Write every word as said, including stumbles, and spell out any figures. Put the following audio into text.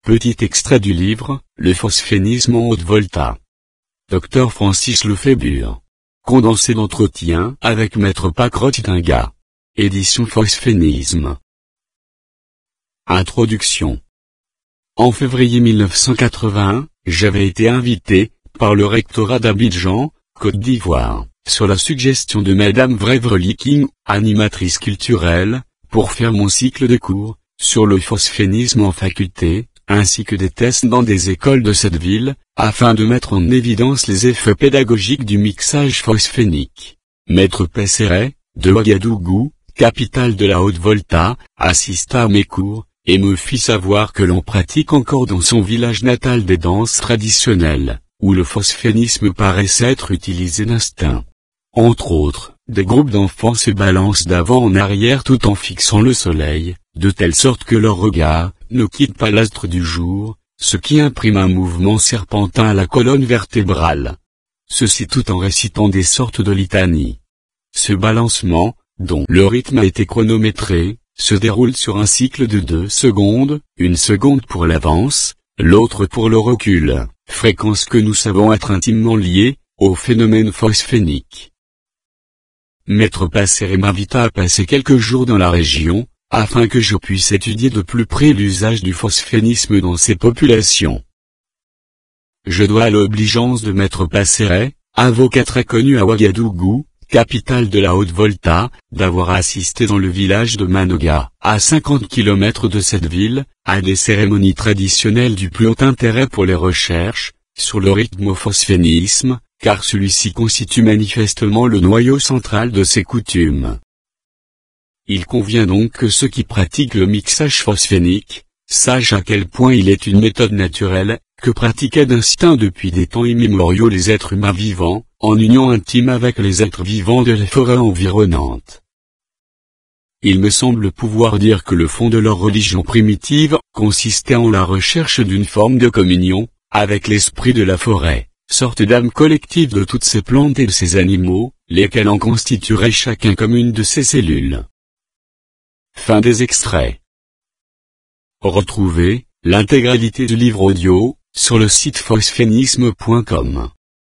Petit extrait du livre, Le phosphénisme en Haute-Volta. Docteur Francis Lefébure. Condensé d'entretien avec Maître Pacrotinga. Édition Phosphénisme. Introduction. En février mille neuf cent quatre-vingt-un, j'avais été invité, par le rectorat d'Abidjan, Côte d'Ivoire, sur la suggestion de Madame Wrevely King, animatrice culturelle, pour faire mon cycle de cours, sur le phosphénisme en faculté, ainsi que des tests dans des écoles de cette ville, afin de mettre en évidence les effets pédagogiques du mixage phosphénique. Maître Pesseret, de Ouagadougou, capitale de la Haute-Volta, assista à mes cours, et me fit savoir que l'on pratique encore dans son village natal des danses traditionnelles, où le phosphénisme paraissait être utilisé d'instinct. Entre autres, des groupes d'enfants se balancent d'avant en arrière tout en fixant le soleil, de telle sorte que leur regard ne quitte pas l'astre du jour, ce qui imprime un mouvement serpentin à la colonne vertébrale. Ceci tout en récitant des sortes de litanies. Ce balancement, dont le rythme a été chronométré, se déroule sur un cycle de deux secondes, une seconde pour l'avance, l'autre pour le recul, fréquence que nous savons être intimement liée au phénomène phosphénique. Maître Pesseret m'invita à passer quelques jours dans la région, afin que je puisse étudier de plus près l'usage du phosphénisme dans ces populations. Je dois à l'obligeance de Maître Pesseret, avocat très connu à Ouagadougou, capitale de la Haute-Volta, d'avoir assisté dans le village de Manoga, à cinquante kilomètres de cette ville, à des cérémonies traditionnelles du plus haut intérêt pour les recherches, sur le rythme au phosphénisme, car celui-ci constitue manifestement le noyau central de ces coutumes. Il convient donc que ceux qui pratiquent le mixage phosphénique, sachent à quel point il est une méthode naturelle, que pratiquaient d'instinct depuis des temps immémoriaux les êtres humains vivants, en union intime avec les êtres vivants de les forêts environnantes. Il me semble pouvoir dire que le fond de leur religion primitive consistait en la recherche d'une forme de communion avec l'esprit de la forêt, sorte d'âme collective de toutes ces plantes et de ces animaux, lesquels en constitueraient chacun comme une de ses cellules. Fin des extraits. Retrouvez l'intégralité du livre audio sur le site phosphénisme point com.